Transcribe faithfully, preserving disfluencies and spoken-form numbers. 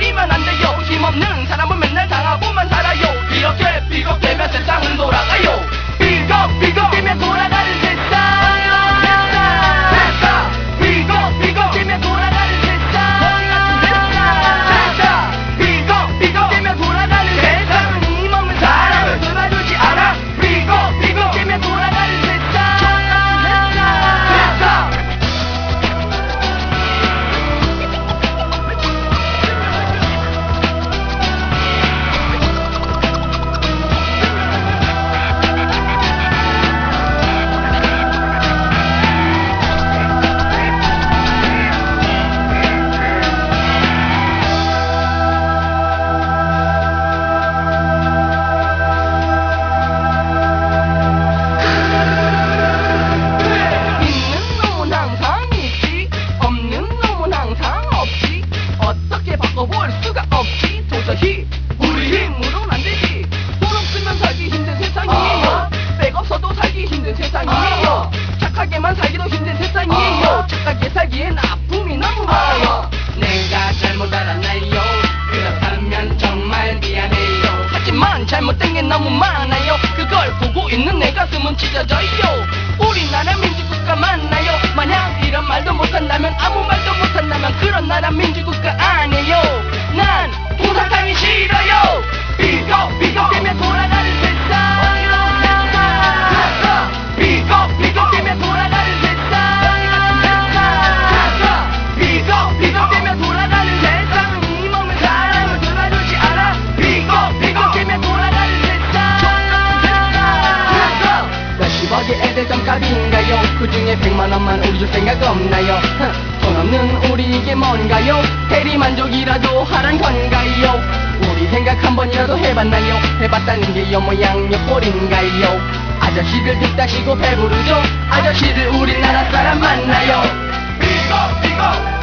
버리면 안 돼요. 힘없는 사람은 맨날 당하고만 살아요. 이렇게 비겁되면 세상은 돌아가요. 비겁 비겁되면 돌아가는 세상. 세상 비겁 비겁되면 돌아가는 세상. 세상 비겁 비겁되면 돌아가는 세상은 힘없는 사람을 돌봐주지 않아. 비겁 비겁되면 돌아가는 세상. 세상 볼 수가 없지. 도저히 우리 힘으로는 안 되지. 돈 없으면 살기 힘든 세상이에요. 백 없어도 살기 힘든 세상이에요. 착하게만 살기도 힘든 세상이에요. 착하게 살기엔 아픔이 너무 많아요. 내가 잘못 알았나요? 그렇다면 정말 미안해요. 하지만 잘못된 게 너무 많아요. 그걸 보고 있는 내 가슴은 찢어져요. 우리나라 민주국가 맞나요? 만약 이런 말도 못한다면, 아무 말도 못한다면 그런 나라 민주국가 아니에요. 난 공산당이 싫어요. 비겁 비겁되면 돌아가는 세상. 세상 비겁 비겁되면 돌아가는 세상. 세상 비겁 비겁되면 돌아가는 세상은 힘없는 사람을 돌봐주지 않아. 비겁 비겁되면 돌아가는 세상. 세상 몇십억의 애들 덤값인가요? 그중에 백만 원만 우리 줄 생각 없나요? 돈 없는 우리에게 뭔가요? 대리만족이라도 하란 건가요? 우리 생각 한 번이라도 해봤나요? 해봤다는 게 요 모양 몇 꼴인가요? 아저씨들 득다시고 배부르죠? 아저씨들 우리나라 사람 맞나요? 비겁 비겁